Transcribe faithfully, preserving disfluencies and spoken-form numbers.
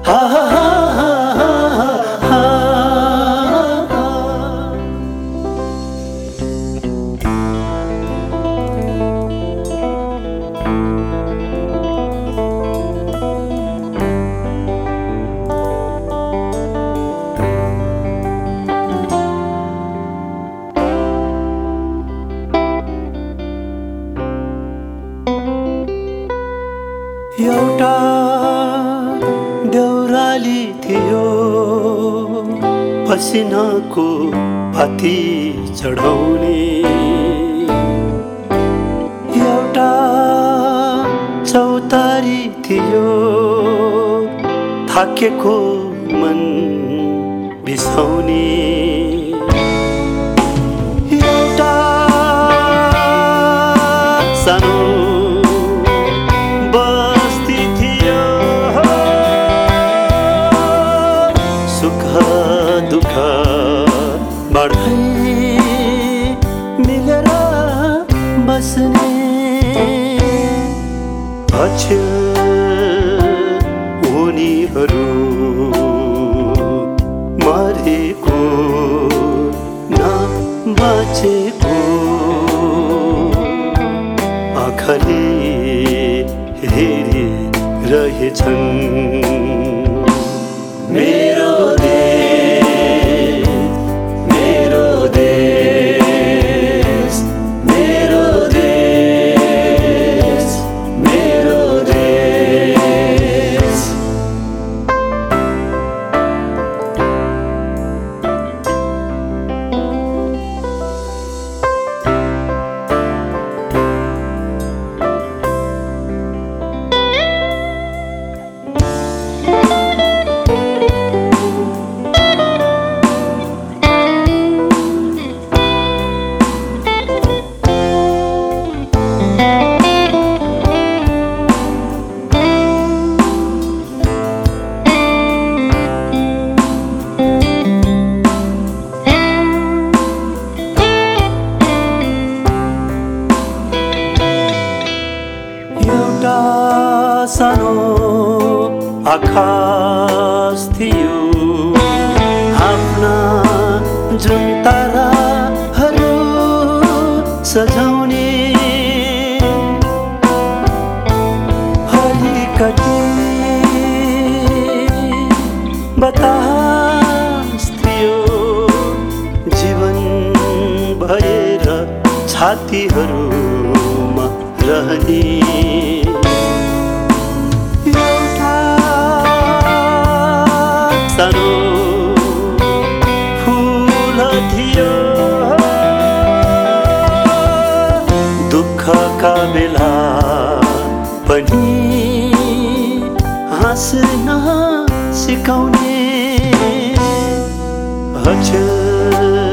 हा हा हा हा एउटा देउराली थियो पसिनाको पाती चढाउने, एउटा चौतारी थियो थाकेको मन बिसाउने, एउटा सानो दुःख बढाइ मिलेर बस्ने, अछिल उनीहरू मरेको न बाँचेको, आँखाले हेरिरहेछन् मेरो सानो आकाश थियो, आफ्ना जुन ताराहरू सजाउने, अलिकति बतास थियो जीवन भएर छातीहरूमा रहने, सानो फूल थियो दुःखका बेला पनि हाँस्न सिकाउने, अझ